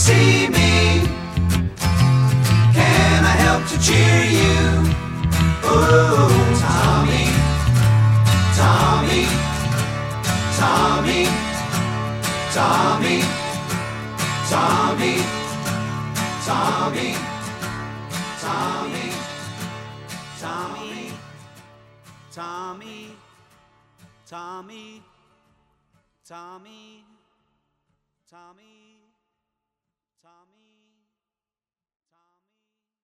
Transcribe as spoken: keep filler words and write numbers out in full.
see me? Can I help to cheer you? Ooh, Tommy, Tommy, Tommy, Tommy, Tommy, Tommy, Tommy, Tommy, Tommy, Tommy, Tommy, Tommy.